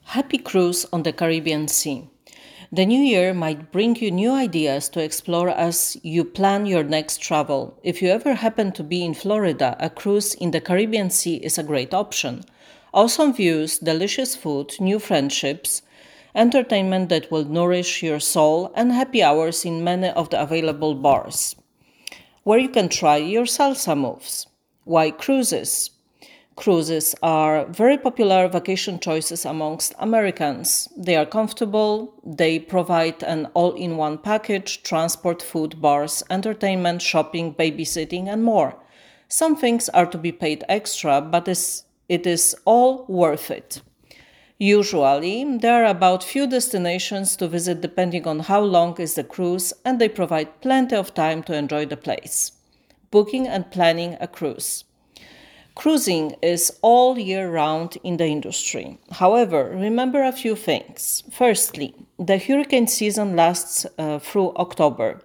Happy cruise on the Caribbean Sea. The new year might bring you new ideas to explore as you plan your next travel. If you ever happen to be in Florida, a cruise in the Caribbean Sea is a great option. Awesome views, delicious food, new friendships, entertainment that will nourish your soul, and happy hours in many of the available bars, where you can try your salsa moves. Why cruises? Cruises are very popular vacation choices amongst Americans. They are comfortable, they provide an all in one package transport, food, bars, entertainment, shopping, babysitting, and more. Some things are to be paid extra, but it is all worth it. Usually, there are about few destinations to visit depending on how long is the cruise, and they provide plenty of time to enjoy the place. Booking and planning a cruise. Cruising is all year round in the industry. However, remember a few things. Firstly, the hurricane season lasts through October.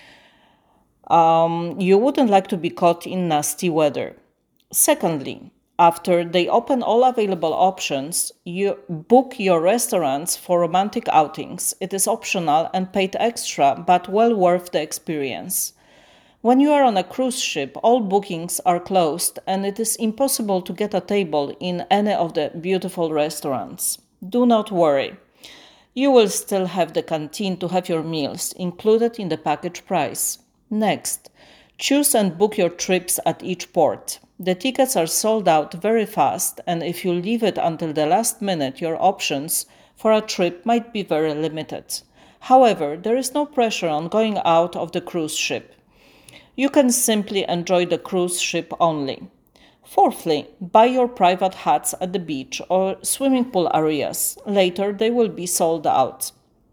You wouldn't like to be caught in nasty weather. Secondly, after they open all available options, you book your restaurants for romantic outings. It is optional and paid extra, but well worth the experience. When you are on a cruise ship, all bookings are closed and it is impossible to get a table in any of the beautiful restaurants. Do not worry. You will still have the canteen to have your meals included in the package price. Next, choose and book your trips at each port. The tickets are sold out very fast, and if you leave it until the last minute, your options for a trip might be very limited. However, there is no pressure on going out of the cruise ship. You can simply enjoy the cruise ship only. Fourthly, buy your private huts at the beach or swimming pool areas. Later, they will be sold out.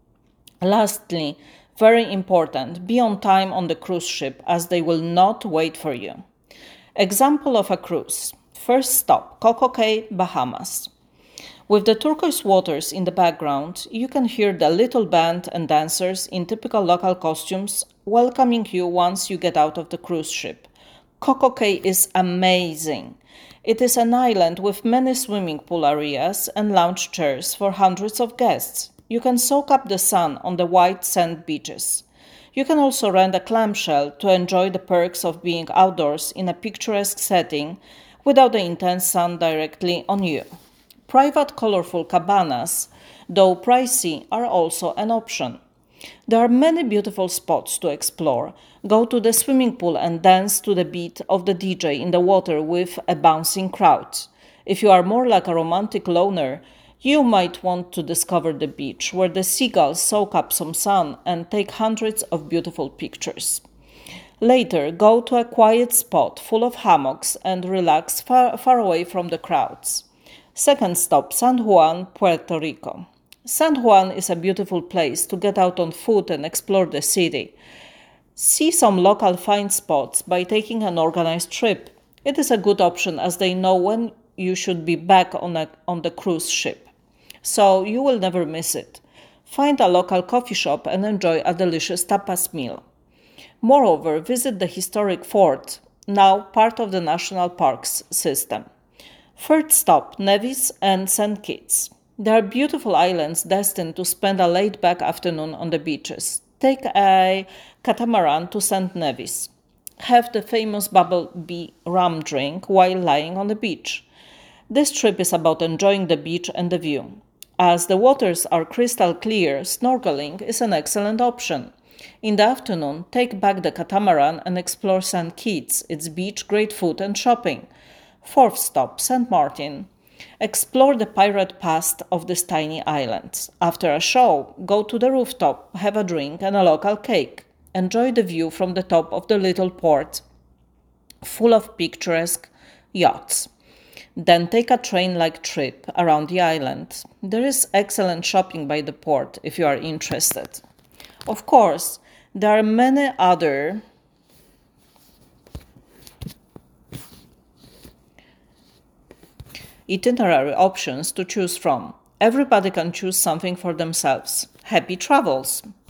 Lastly, very important, be on time on the cruise ship as they will not wait for you. Example of a cruise. First stop, Coco Cay, Bahamas. With the turquoise waters in the background, you can hear the little band and dancers in typical local costumes welcoming you once you get out of the cruise ship. Coco Cay is amazing. It is an island with many swimming pool areas and lounge chairs for hundreds of guests. You can soak up the sun on the white sand beaches. You can also rent a clamshell to enjoy the perks of being outdoors in a picturesque setting without the intense sun directly on you. Private colorful cabanas, though pricey, are also an option. There are many beautiful spots to explore. Go to the swimming pool and dance to the beat of the DJ in the water with a bouncing crowd. If you are more like a romantic loner, you might want to discover the beach where the seagulls soak up some sun and take hundreds of beautiful pictures. Later, go to a quiet spot full of hammocks and relax far away from the crowds. Second stop, San Juan, Puerto Rico. San Juan is a beautiful place to get out on foot and explore the city. See some local find spots by taking an organized trip. It is a good option as they know when you should be back on the cruise ship. So you will never miss it. Find a local coffee shop and enjoy a delicious tapas meal. Moreover, visit the historic fort, now part of the National Parks system. Third stop, Nevis and St. Kitts. There are beautiful islands destined to spend a laid-back afternoon on the beaches. Take a catamaran to St. Nevis. Have the famous bubble bee rum drink while lying on the beach. This trip is about enjoying the beach and the view. As the waters are crystal clear, snorkeling is an excellent option. In the afternoon, take back the catamaran and explore St. Kitts, its beach, great food and shopping. Fourth stop, St. Martin. Explore the pirate past of this tiny island. After a show, go to the rooftop, have a drink and a local cake. Enjoy the view from the top of the little port, full of picturesque yachts. Then take a train-like trip around the island. There is excellent shopping by the port if you are interested. Of course, there are many other itinerary options to choose from. Everybody can choose something for themselves. Happy travels!